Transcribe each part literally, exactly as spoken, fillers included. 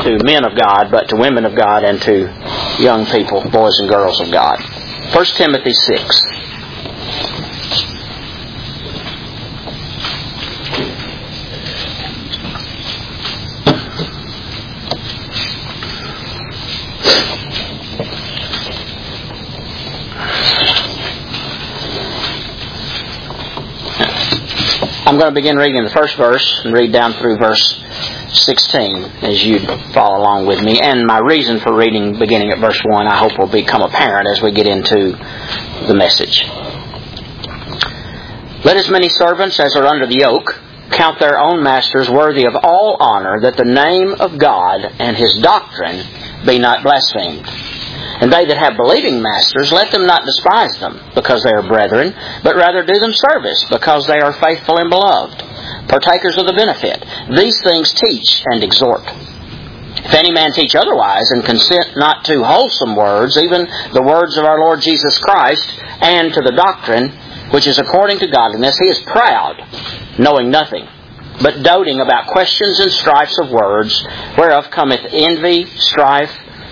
to men of God, but to women of God and to young people, boys and girls of God. First Timothy six. I'm going to begin reading the first verse and read down through verse sixteen as you follow along with me. And my reason for reading beginning at verse one, I hope will become apparent as we get into the message. Let as many servants as are under the yoke count their own masters worthy of all honor, that the name of God and His doctrine be not blasphemed. And they that have believing masters, let them not despise them, because they are brethren, but rather do them service, because they are faithful and beloved, partakers of the benefit. These things teach and exhort. If any man teach otherwise, and consent not to wholesome words, even the words of our Lord Jesus Christ, and to the doctrine which is according to godliness, he is proud, knowing nothing, but doting about questions and strifes of words, whereof cometh envy, strife,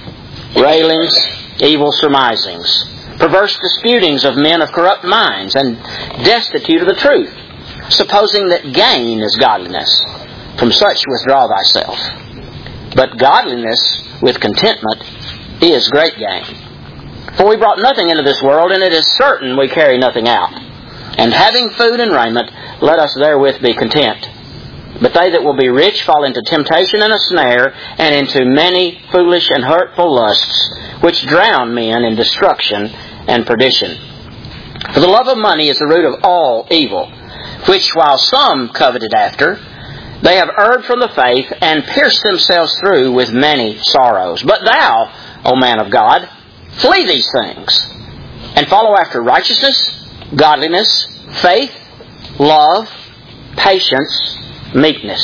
railings, evil surmisings, perverse disputings of men of corrupt minds, and destitute of the truth, supposing that gain is godliness. From such withdraw thyself. But godliness with contentment is great gain. For we brought nothing into this world, and it is certain we carry nothing out. And having food and raiment, let us therewith be content. But they that will be rich fall into temptation and a snare, and into many foolish and hurtful lusts, which drown men in destruction and perdition. For the love of money is the root of all evil, which while some coveted after, they have erred from the faith, and pierced themselves through with many sorrows. But thou, O man of God, flee these things, and follow after righteousness, godliness, faith, love, patience, meekness.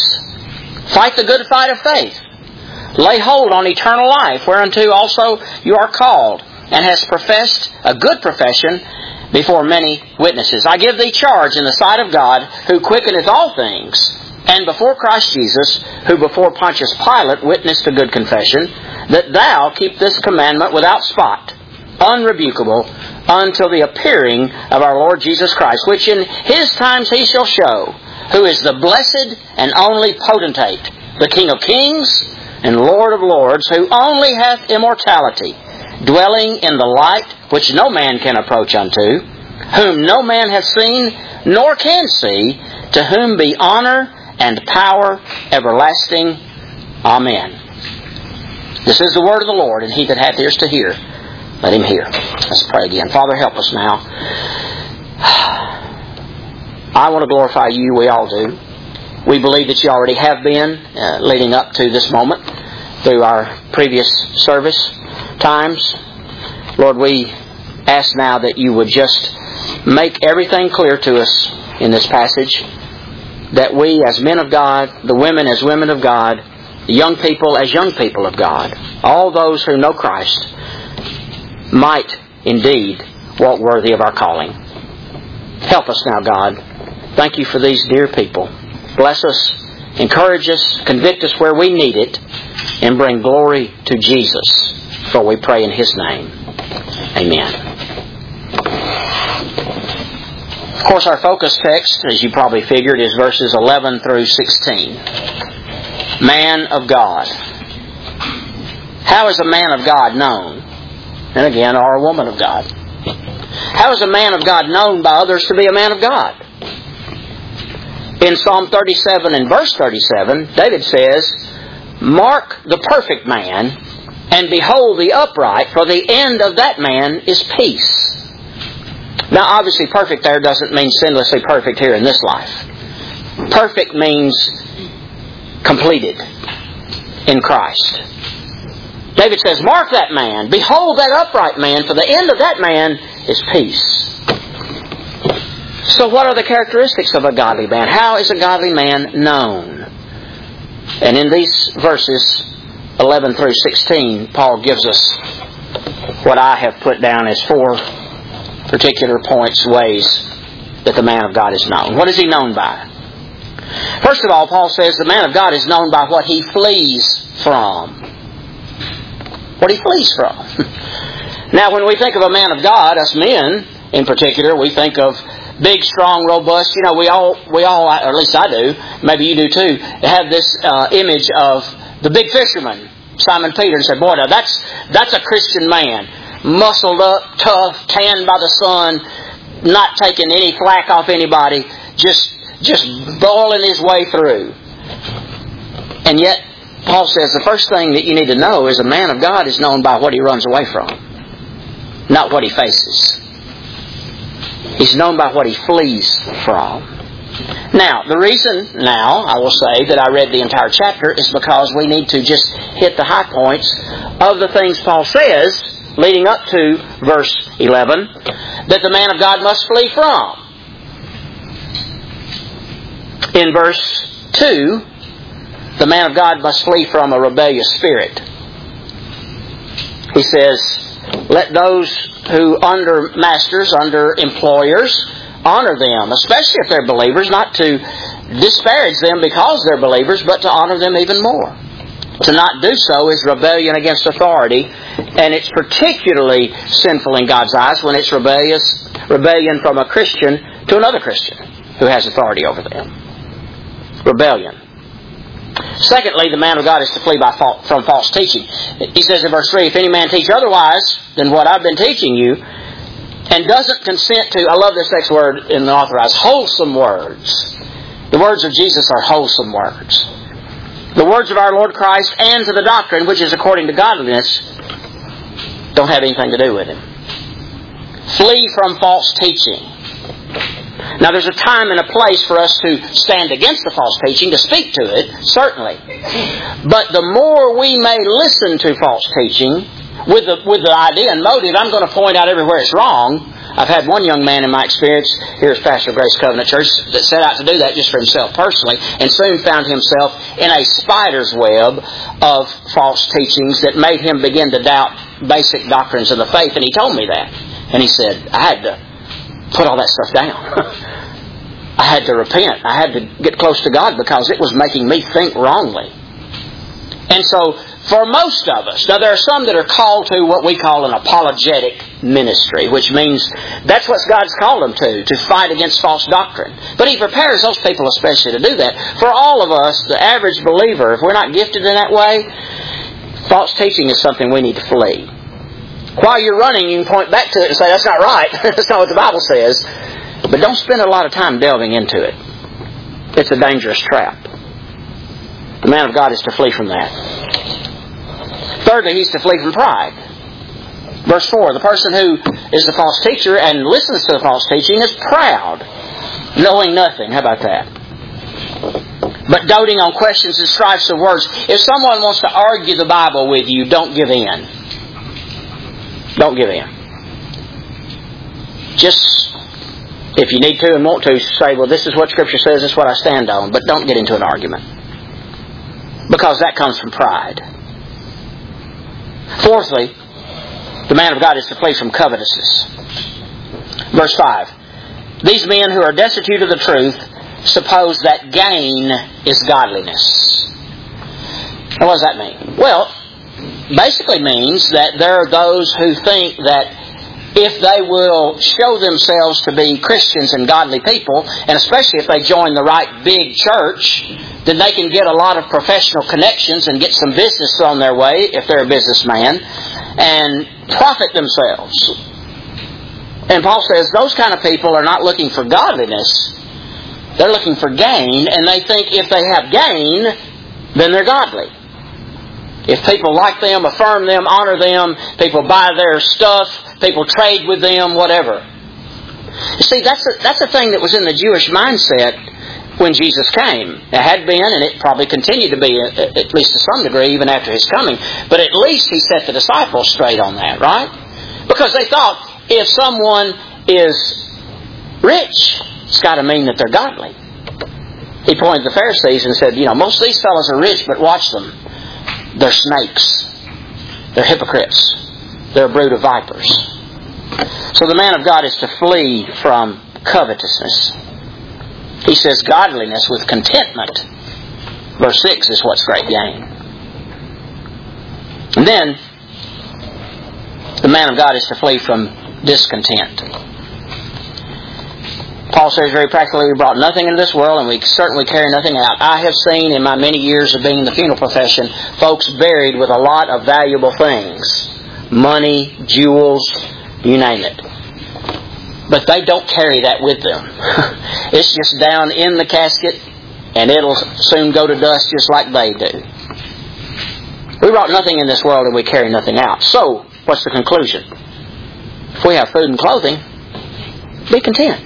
Fight the good fight of faith. Lay hold on eternal life, whereunto also you are called, and hast professed a good profession before many witnesses. I give thee charge in the sight of God, who quickeneth all things, and before Christ Jesus, who before Pontius Pilate witnessed a good confession, that thou keep this commandment without spot, unrebukable, until the appearing of our Lord Jesus Christ, which in His times He shall show, who is the blessed and only potentate, the King of kings and Lord of lords, who only hath immortality, dwelling in the light which no man can approach unto, whom no man hath seen nor can see, to whom be honor and power everlasting. Amen. This is the word of the Lord, and he that hath ears to hear, let him hear. Let's pray again. Father, help us now. I want to glorify you. We all do. We believe that you already have been uh, leading up to this moment through our previous service times. Lord, we ask now that you would just make everything clear to us in this passage, that we as men of God, the women as women of God, the young people as young people of God, all those who know Christ, might indeed walk worthy of our calling. Help us now, God. Thank you for these dear people. Bless us, encourage us, convict us where we need it, and bring glory to Jesus. For we pray in His name. Amen. Of course, our focus text, as you probably figured, is verses eleven through sixteen. Man of God. How is a man of God known? And again, or a woman of God. How is a man of God known by others to be a man of God? In Psalm thirty-seven and verse thirty-seven, David says, "Mark the perfect man, and behold the upright, for the end of that man is peace." Now, obviously, perfect there doesn't mean sinlessly perfect here in this life. Perfect means completed in Christ. David says, "Mark that man, behold that upright man, for the end of that man is peace." So what are the characteristics of a godly man? How is a godly man known? And in these verses, eleven through sixteen, Paul gives us what I have put down as four particular points, ways that the man of God is known. What is he known by? First of all, Paul says the man of God is known by what he flees from. what he flees from. Now, when we think of a man of God, us men in particular, we think of big, strong, robust. You know, we all, we all, or at least I do, maybe you do too, have this uh, image of the big fisherman, Simon Peter, and said, boy, now that's, that's a Christian man. Muscled up, tough, tanned by the sun, not taking any flack off anybody, just, just boiling his way through. And yet, Paul says the first thing that you need to know is a man of God is known by what he runs away from, not what he faces. He's known by what he flees from. Now, the reason now, I will say, that I read the entire chapter is because we need to just hit the high points of the things Paul says, leading up to verse eleven, that the man of God must flee from. In verse two, the man of God must flee from a rebellious spirit. He says, let those who under masters, under employers, honor them, especially if they're believers, not to disparage them because they're believers, but to honor them even more. To not do so is rebellion against authority, and it's particularly sinful in God's eyes when it's rebellious, rebellion from a Christian to another Christian who has authority over them. Rebellion. Secondly, the man of God is to flee by fa- from false teaching. He says in verse three, if any man teach otherwise than what I've been teaching you, and doesn't consent to, I love this next word in the authorized, wholesome words. The words of Jesus are wholesome words. The words of our Lord Christ and to the doctrine, which is according to godliness, don't have anything to do with Him. Flee from false teaching. Now, there's a time and a place for us to stand against the false teaching, to speak to it, certainly. But the more we may listen to false teaching, with the, with the idea and motive, I'm going to point out everywhere it's wrong. I've had one young man in my experience here as pastor of Grace Covenant Church that set out to do that just for himself personally, and soon found himself in a spider's web of false teachings that made him begin to doubt basic doctrines of the faith, and he told me that. And he said, I had to put all that stuff down. I had to repent. I had to get close to God because it was making me think wrongly. And so, for most of us, now there are some that are called to what we call an apologetic ministry, which means that's what God's called them to, to fight against false doctrine. But He prepares those people especially to do that. For all of us, the average believer, if we're not gifted in that way, false teaching is something we need to flee. While you're running, you can point back to it and say, that's not right. That's not what the Bible says. But don't spend a lot of time delving into it. It's a dangerous trap. The man of God is to flee from that. Thirdly, he's to flee from pride. Verse four, the person who is the false teacher and listens to the false teaching is proud, knowing nothing. How about that? But doting on questions and strifes of words. If someone wants to argue the Bible with you, don't give in. Don't give in. Just, if you need to and want to, say, well, this is what Scripture says, this is what I stand on. But don't get into an argument. Because that comes from pride. Fourthly, the man of God is to flee from covetousness. Verse five. These men who are destitute of the truth suppose that gain is godliness. Now, what does that mean? Well, basically means that there are those who think that if they will show themselves to be Christians and godly people, and especially if they join the right big church, then they can get a lot of professional connections and get some business thrown their way, if they're a businessman, and profit themselves. And Paul says those kind of people are not looking for godliness. They're looking for gain, and they think if they have gain, then they're godly. If people like them, affirm them, honor them, people buy their stuff, people trade with them, whatever. You see, that's a, that's a thing that was in the Jewish mindset when Jesus came. It had been, and it probably continued to be, at least to some degree, even after His coming. But at least He set the disciples straight on that, right? Because they thought, if someone is rich, it's got to mean that they're godly. He pointed to the Pharisees and said, you know, most of these fellows are rich, but watch them. They're snakes. They're hypocrites. They're a brood of vipers. So the man of God is to flee from covetousness. He says godliness with contentment. Verse six is what's great gain. And then The man of God is to flee from discontent. Paul says very practically, we brought nothing into this world and we certainly carry nothing out. I have seen in my many years of being in the funeral profession, folks buried with a lot of valuable things. Money, jewels, you name it. But they don't carry that with them. It's just down in the casket and it'll soon go to dust just like they do. We brought nothing in this world and we carry nothing out. So, what's the conclusion? If we have food and clothing, be content.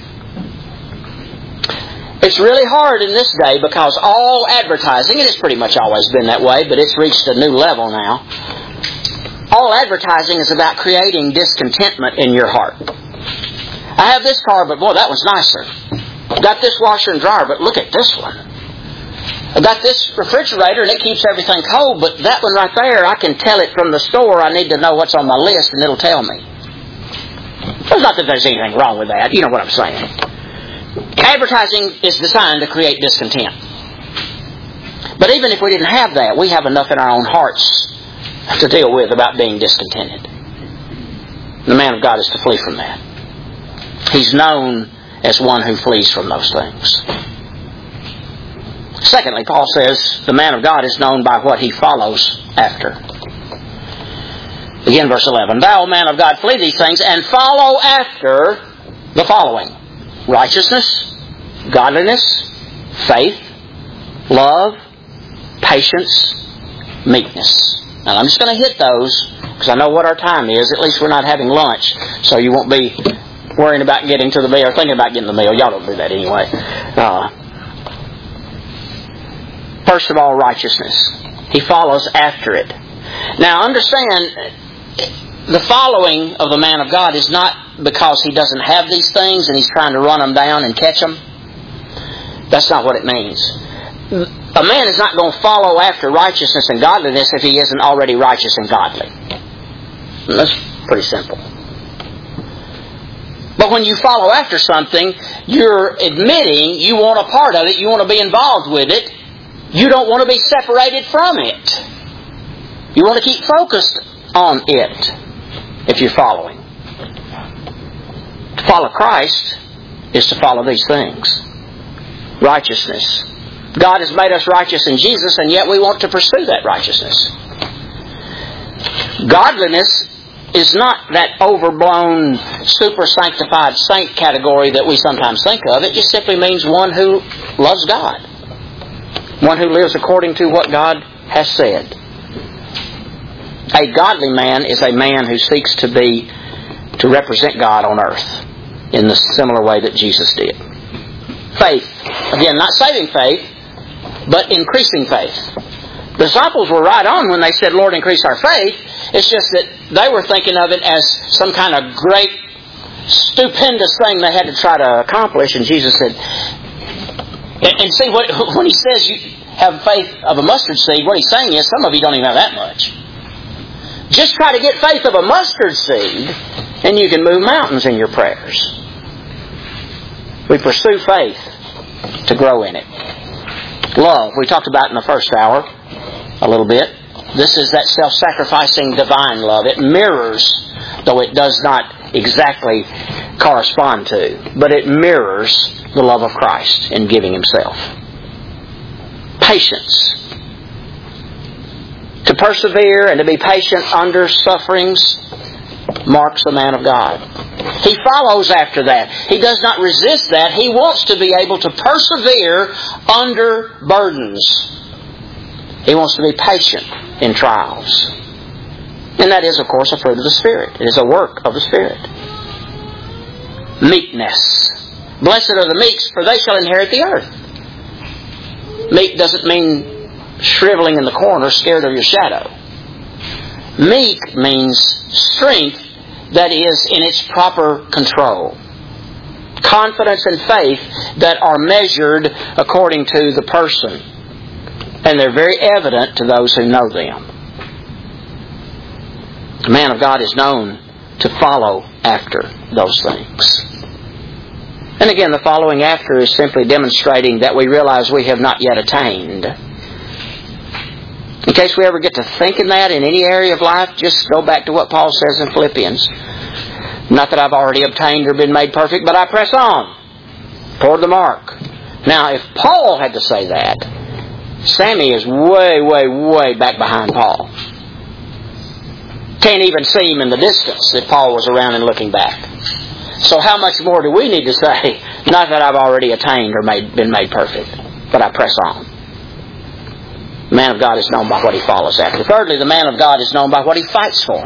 It's really hard in this day because all advertising, and it's pretty much always been that way, but it's reached a new level now. All advertising is about creating discontentment in your heart. I have this car, but boy, that one's nicer. I've got this washer and dryer, but look at this one. I've got this refrigerator and it keeps everything cold, but that one right there, I can tell it from the store. I need to know what's on my list and it'll tell me. It's not that there's anything wrong with that. You know what I'm saying. Advertising is designed to create discontent. But even if we didn't have that, we have enough in our own hearts to deal with about being discontented. The man of God is to flee from that. He's known as one who flees from those things. Secondly, Paul says the man of God is known by what he follows after. Begin verse eleven. Thou, man of God, flee these things and follow after the following. Righteousness, godliness, faith, love, patience, meekness. Now I'm just going to hit those because I know what our time is. At least we're not having lunch, so you won't be worrying about getting to the meal or thinking about getting the meal. Y'all don't do that anyway. Uh, first of all, righteousness. He follows after it. Now understand, the following of the man of God is not because he doesn't have these things and he's trying to run them down and catch them. That's not what it means. A man is not going to follow after righteousness and godliness if he isn't already righteous and godly. That's pretty simple. But when you follow after something, you're admitting you want a part of it, you want to be involved with it, you don't want to be separated from it. You want to keep focused on it if you're following. To follow Christ is to follow these things. Righteousness. God has made us righteous in Jesus, and yet we want to pursue that righteousness. Godliness is not that overblown, super sanctified saint category that we sometimes think of. It just simply means one who loves God. One who lives according to what God has said. A godly man is a man who seeks to be, to represent God on earth in the similar way that Jesus did. Faith. Again, not saving faith, but increasing faith. The disciples were right on when they said, Lord, increase our faith. It's just that they were thinking of it as some kind of great, stupendous thing they had to try to accomplish. And Jesus said, and, and see, what, when He says you have faith of a mustard seed, what He's saying is some of you don't even have that much. Just try to get faith of a mustard seed, and you can move mountains in your prayers. We pursue faith to grow in it. Love, we talked about in the first hour a little bit. This is that self-sacrificing divine love. It mirrors, though it does not exactly correspond to, but it mirrors the love of Christ in giving Himself. Patience. To persevere and to be patient under sufferings marks the man of God. He follows after that. He does not resist that. He wants to be able to persevere under burdens. He wants to be patient in trials. And that is, of course, a fruit of the Spirit. It is a work of the Spirit. Meekness. Blessed are the meek, for they shall inherit the earth. Meek doesn't mean shriveling in the corner, scared of your shadow. Meek means strength that is in its proper control. Confidence and faith that are measured according to the person. And they're very evident to those who know them. The man of God is known to follow after those things. And again, the following after is simply demonstrating that we realize we have not yet attained. In case we ever get to thinking that in any area of life, just go back to what Paul says in Philippians. Not that I've already obtained or been made perfect, but I press on toward the mark. Now, if Paul had to say that, Sammy is way, way, way back behind Paul. Can't even see him in the distance if Paul was around and looking back. So how much more do we need to say? Not that I've already attained or made, been made perfect, but I press on. The man of God is known by what he follows after. Thirdly, the man of God is known by what he fights for.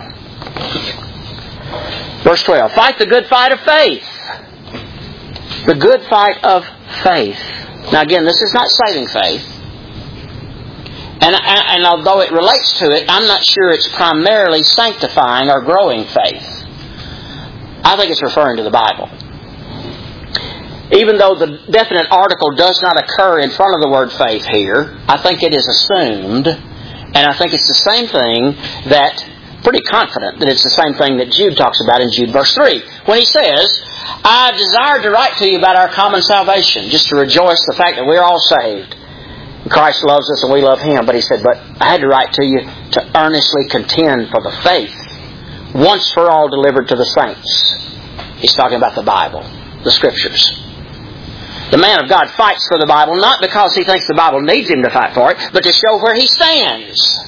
Verse twelve, fight the good fight of faith. The good fight of faith. Now again, this is not saving faith. And, and although it relates to it, I'm not sure it's primarily sanctifying or growing faith. I think it's referring to the Bible. Even though the definite article does not occur in front of the word faith here, I think it is assumed, and I think it's the same thing that, pretty confident that it's the same thing that Jude talks about in Jude verse three. When he says, I desire to write to you about our common salvation, just to rejoice the fact that we're all saved. Christ loves us and we love Him. But he said, but I had to write to you to earnestly contend for the faith once for all delivered to the saints. He's talking about the Bible, the Scriptures. The man of God fights for the Bible not because he thinks the Bible needs him to fight for it, but to show where he stands.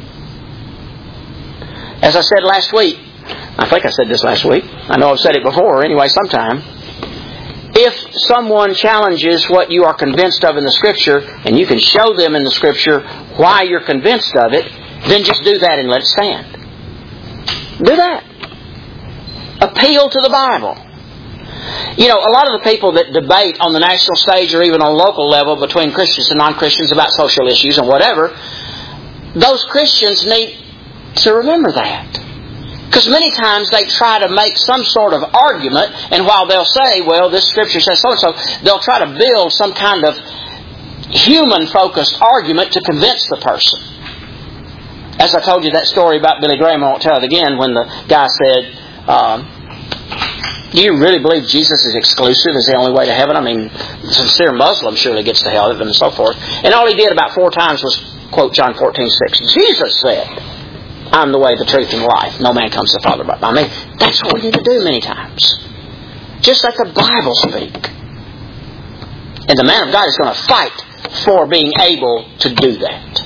As I said last week, I think I said this last week. I know I've said it before, anyway, sometime. If someone challenges what you are convinced of in the Scripture, and you can show them in the Scripture why you're convinced of it, then just do that and let it stand. Do that. Appeal to the Bible. You know, a lot of the people that debate on the national stage or even on local level between Christians and non-Christians about social issues and whatever, those Christians need to remember that. Because many times they try to make some sort of argument, and while they'll say, well, this Scripture says so-and-so, they'll try to build some kind of human-focused argument to convince the person. As I told you that story about Billy Graham, I won't tell it again, when the guy said, um, do you really believe Jesus is exclusive, is the only way to heaven? I mean, a sincere Muslim surely gets to hell, and so forth. And all he did about four times was quote John fourteen six. Jesus said, I'm the way, the truth, and the life. No man comes to the Father but by me. That's what we need to do many times. Just let the Bible speak. And the man of God is going to fight for being able to do that.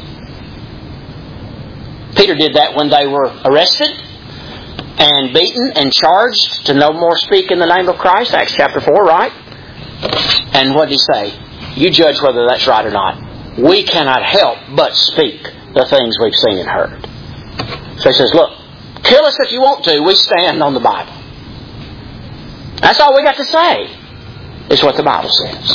Peter did that when they were arrested and beaten and charged to no more speak in the name of Christ. Acts chapter four, right? And what did he say? You judge whether that's right or not. We cannot help but speak the things we've seen and heard. So he says, look, kill us if you want to. We stand on the Bible. That's all we got to say, is what the Bible says.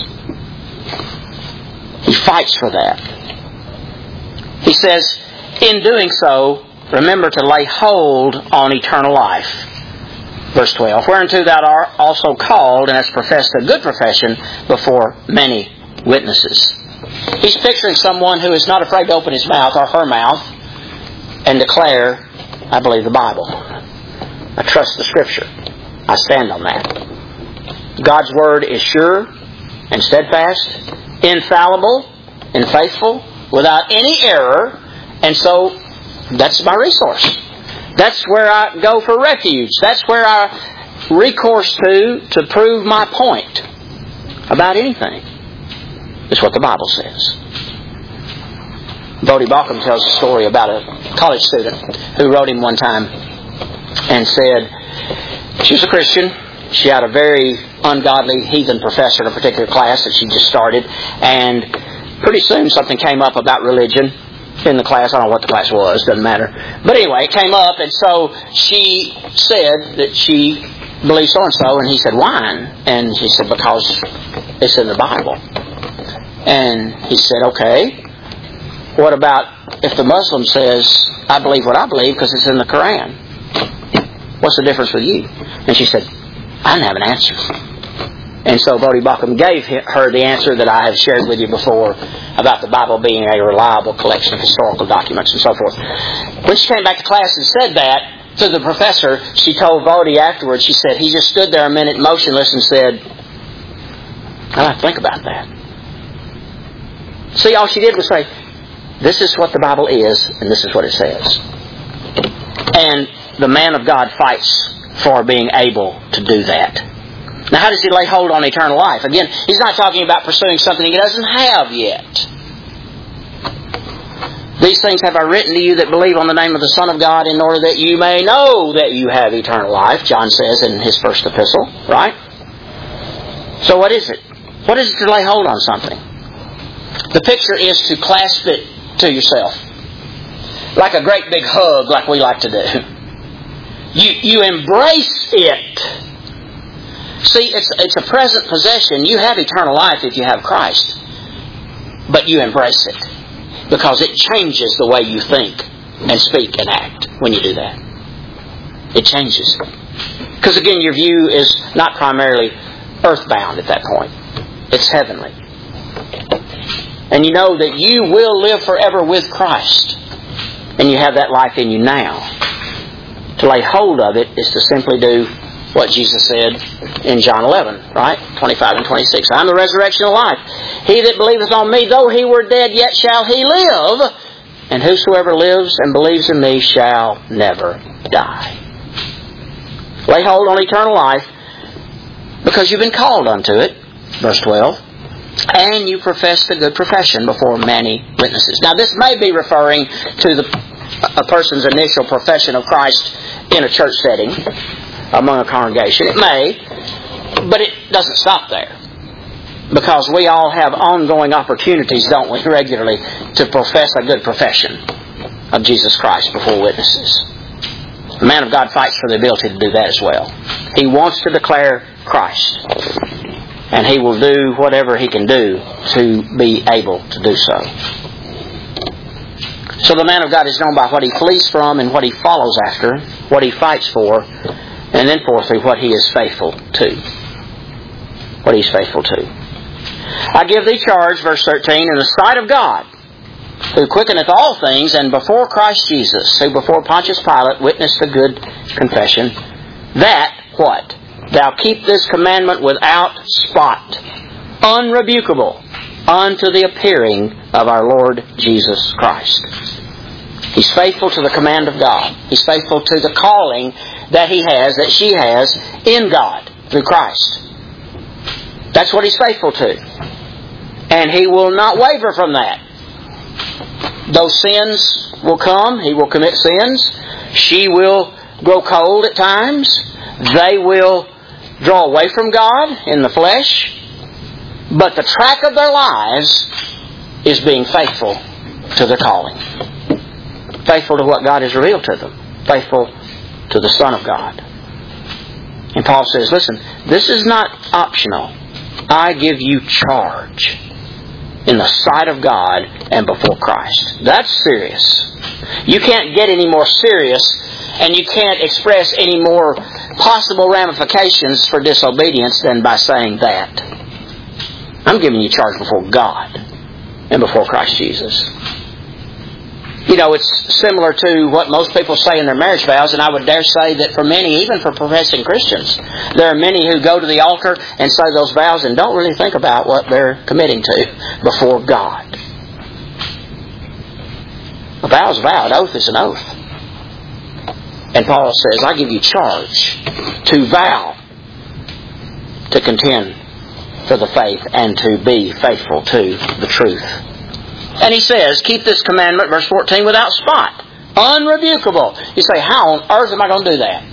He fights for that. He says, in doing so, remember to lay hold on eternal life. Verse twelve, whereunto thou art also called, and hast professed a good profession before many witnesses. He's picturing someone who is not afraid to open his mouth or her mouth and declare, I believe the Bible. I trust the Scripture. I stand on that. God's Word is sure and steadfast, infallible and faithful, without any error, and so that's my resource. That's where I go for refuge. That's where I recourse to to prove my point about anything. It's what the Bible says. Bodie Baucham tells a story about a college student who wrote him one time and said she was a Christian. She had a very ungodly heathen professor in a particular class that she just started, and pretty soon something came up about religion in the class. I don't know what the class was, doesn't matter. But anyway, it came up, and so she said that she believed so-and-so, and he said, why? And she said, because it's in the Bible. And he said, okay, what about if the Muslim says, I believe what I believe because it's in the Quran? What's the difference with you? And she said, I didn't have an answer. And so Bodie Baucham gave her the answer that I have shared with you before about the Bible being a reliable collection of historical documents and so forth. When she came back to class and said that to the professor, she told Bodie afterwards, she said, he just stood there a minute motionless and said, I'll have to think about that. See, all she did was say, This is what the Bible is, and this is what it says. And the man of God fights for being able to do that. Now, how does he lay hold on eternal life? Again, he's not talking about pursuing something he doesn't have yet. These things have I written to you that believe on the name of the Son of God, in order that you may know that you have eternal life, John says in his first epistle, right? So what is it? What is it to lay hold on something? The picture is to clasp it to yourself. Like a great big hug, like we like to do. You, you embrace it. See, it's, it's a present possession. You have eternal life if you have Christ. But you embrace it. Because it changes the way you think and speak and act when you do that. It changes. Because again, your view is not primarily earthbound at that point. It's heavenly. And you know that you will live forever with Christ. And you have that life in you now. To lay hold of it is to simply do what Jesus said in John eleven, right? twenty-five and twenty-six. I am the resurrection of life. He that believeth on me, though he were dead, yet shall he live. And whosoever lives and believes in me shall never die. Lay hold on eternal life because you've been called unto it. Verse twelve. And you profess the good profession before many witnesses. Now this may be referring to the, a person's initial profession of Christ in a church setting, among a congregation. It may, but it doesn't stop there. Because we all have ongoing opportunities, don't we, regularly, to profess a good profession of Jesus Christ before witnesses. The man of God fights for the ability to do that as well. He wants to declare Christ. And he will do whatever he can do to be able to do so. So the man of God is known by what he flees from and what he follows after, what he fights for, and then fourthly, what he is faithful to. What he is faithful to. I give thee charge, verse thirteen, in the sight of God, who quickeneth all things, and before Christ Jesus, who before Pontius Pilate witnessed a good confession, that, what? Thou keep this commandment without spot, unrebukable, unto the appearing of our Lord Jesus Christ. He's faithful to the command of God. He's faithful to the calling that he has, that she has, in God, through Christ. That's what he's faithful to. And he will not waver from that. Those sins will come. He will commit sins. She will grow cold at times. They will draw away from God in the flesh. But the track of their lives is being faithful to their calling. Faithful to what God has revealed to them. Faithful to the Son of God. And Paul says, listen, this is not optional. I give you charge in the sight of God and before Christ. That's serious. You can't get any more serious, and you can't express any more possible ramifications for disobedience than by saying that. I'm giving you charge before God and before Christ Jesus. You know, it's similar to what most people say in their marriage vows, and I would dare say that for many, even for professing Christians, there are many who go to the altar and say those vows and don't really think about what they're committing to before God. A vow is a vow. An oath is an oath. And Paul says, I give you charge to vow to contend for the faith and to be faithful to the truth. And he says, keep this commandment, verse fourteen, without spot. Unrebukable. You say, how on earth am I going to do that?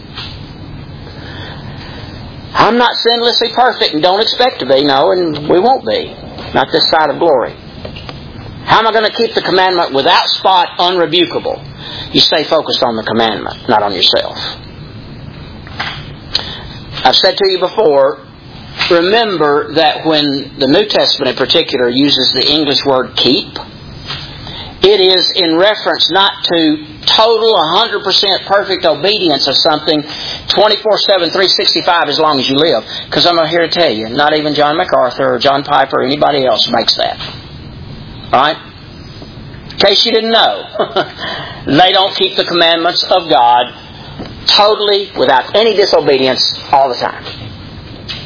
I'm not sinlessly perfect and don't expect to be, no, and we won't be. Not this side of glory. How am I going to keep the commandment without spot, unrebukable? You stay focused on the commandment, not on yourself. I've said to you before, remember that when the New Testament in particular uses the English word keep, it is in reference not to total one hundred percent perfect obedience of something twenty-four seven, three sixty-five as long as you live. Because I'm here to tell you, not even John MacArthur or John Piper or anybody else makes that. Alright? In case you didn't know, they don't keep the commandments of God totally without any disobedience all the time.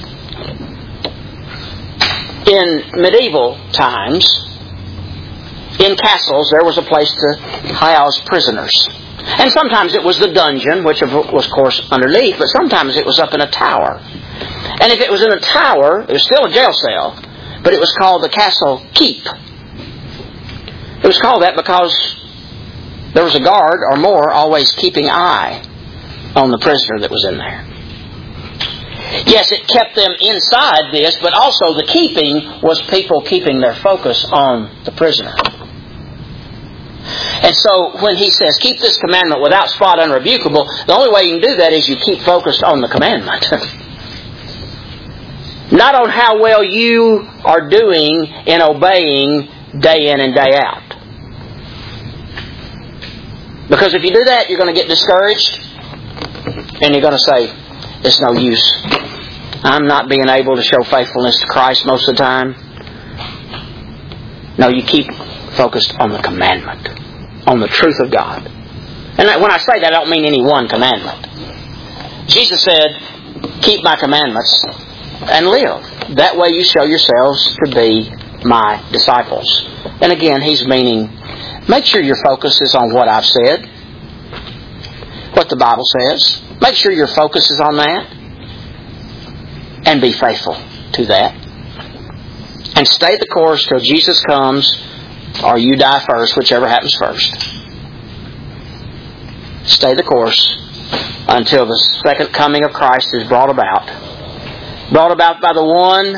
In medieval times, in castles there was a place to house prisoners. And sometimes it was the dungeon, which was, of course, underneath, but sometimes it was up in a tower. And if it was in a tower, it was still a jail cell, but it was called the castle keep. It was called that because there was a guard or more always keeping eye on the prisoner that was in there. Yes, it kept them inside this, but also the keeping was people keeping their focus on the prisoner. And so when he says, keep this commandment without spot unrebukable, the only way you can do that is you keep focused on the commandment. Not on how well you are doing in obeying day in and day out. Because if you do that, you're going to get discouraged. And you're going to say, it's no use. I'm not being able to show faithfulness to Christ most of the time. No, you keep focused on the commandment. On the truth of God. And when I say that, I don't mean any one commandment. Jesus said, keep my commandments and live. That way you show yourselves to be my disciples. And again, He's meaning, make sure your focus is on what I've said. What the Bible says. Make sure your focus is on that. And be faithful to that. And stay the course till Jesus comes, or you die first, whichever happens first. Stay the course until the second coming of Christ is brought about. Brought about by the one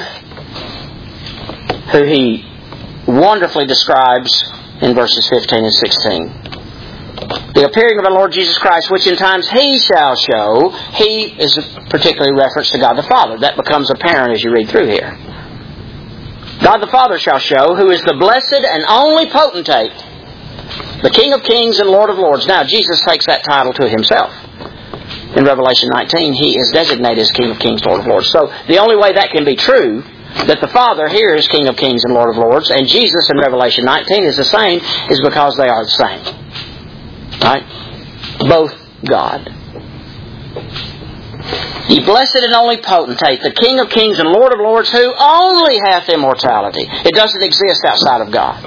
who He wonderfully describes in verses fifteen and sixteen. The appearing of our Lord Jesus Christ, which in times He shall show. He is particularly reference to God the Father. That becomes apparent as you read through here. God the Father shall show, who is the blessed and only potentate, the King of kings and Lord of lords. Now, Jesus takes that title to Himself. In Revelation nineteen, He is designated as King of kings, Lord of lords. So, the only way that can be true, that the Father here is King of kings and Lord of lords, and Jesus in Revelation nineteen is the same, is because they are the same. Right? Both God. Ye blessed and only potentate, the King of kings and Lord of lords, who only hath immortality. It doesn't exist outside of God.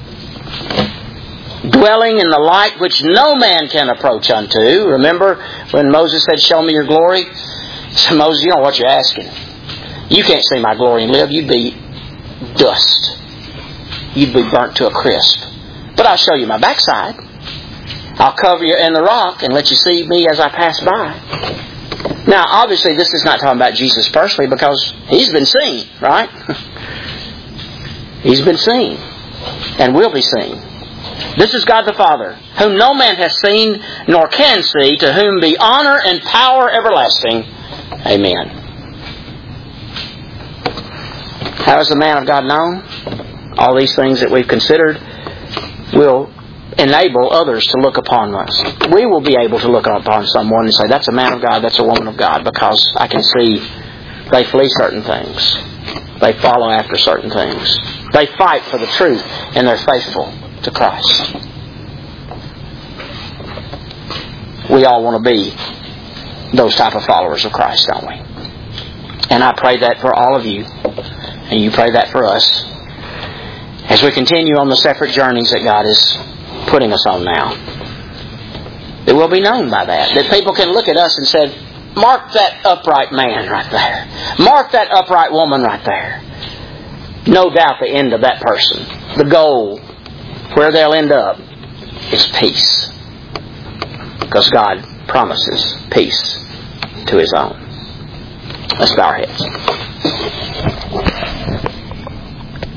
Dwelling in the light which no man can approach unto. Remember when Moses said, show me your glory? So Moses, you know what you're asking. You can't see my glory and live. You'd be dust. You'd be burnt to a crisp. But I'll show you my backside. I'll cover you in the rock and let you see me as I pass by. Now, obviously, this is not talking about Jesus personally because He's been seen, right? He's been seen and will be seen. This is God the Father, whom no man has seen nor can see, to whom be honor and power everlasting. Amen. How is the man of God known? All these things that we've considered will enable others to look upon us. We will be able to look upon someone and say, that's a man of God, that's a woman of God, because I can see they flee certain things. They follow after certain things. They fight for the truth and they're faithful to Christ. We all want to be those type of followers of Christ, don't we? And I pray that for all of you, and you pray that for us, as we continue on the separate journeys that God is putting us on now. It will be known by that. That people can look at us and say, mark that upright man right there. Mark that upright woman right there. No doubt the end of that person, the goal, where they'll end up, is peace. Because God promises peace to His own. Let's bow our heads.